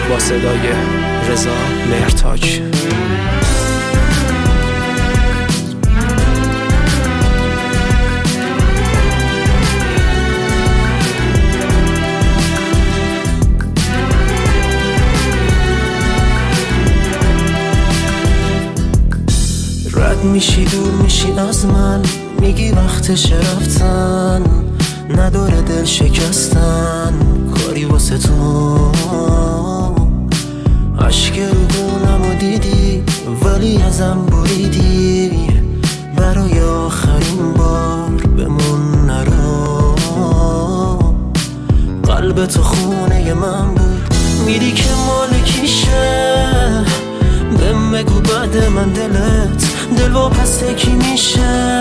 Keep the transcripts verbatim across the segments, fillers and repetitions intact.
با صدای رضا مهرتاج. رد میشی دور میشی از من، میگی وقتش رفتن، نداره دل شکستن کاری واسه تو. عشق رو دونمو دیدی ولی ازم بریدی، برای آخرین بار بمون نرو. قلب تو خونه من بود، میری که مال کیشه؟ بهم بگو بعد من دلت دل واپس کی میشه؟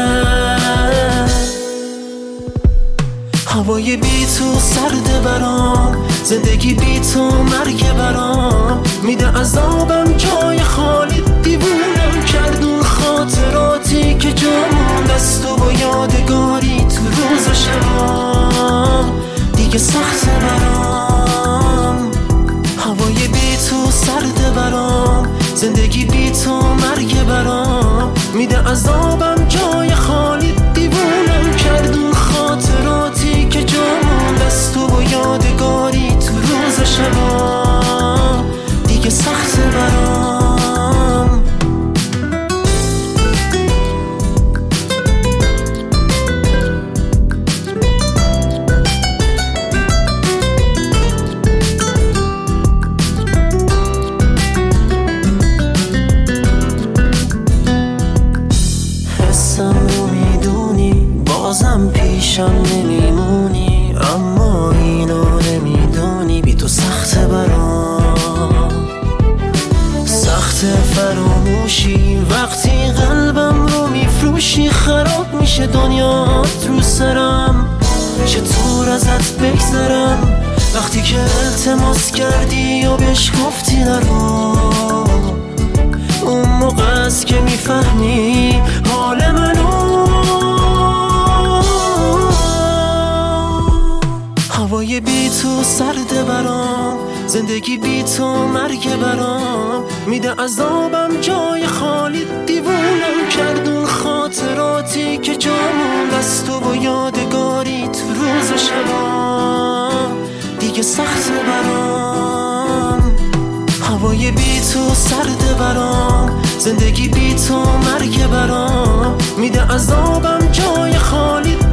هوای بی تو سرده برام، زندگی بی تو مرگ برام، میده عذابم جای خالی، دیوونم کردون خاطراتی که جامون دست و با یادگاری تو روز شبام دیگه سخته برام. هوای بی تو سرده برام، زندگی بی تو مرگ برام، میده عذابم جای خالی، دیوونم کردون خاطراتی که جامون دست و با یادگاری تو روز شبام دیگه سخته برام. بازم پیشم نمیمونی، اما اینو نمیدونی بی تو سخته برام. سخت فراموشی وقتی قلبم رو میفروشی، خراب میشه دنیات رو سرم، چطور ازت بگذرم وقتی که التماس کردی و بهش گفتی نرو. اون موقع است که میفهمی حال منو. هوای بی تو سرده برام، زندگی بی تو مرگ برام، میده عذابم جای خالی، دیوونم کردون خاطراتی که جامون دست و با یادگاری تو روز شبام دیگه سخته برام. هوای بی تو سرده برام، زندگی بی تو مرگ برام، میده عذابم جای خالی،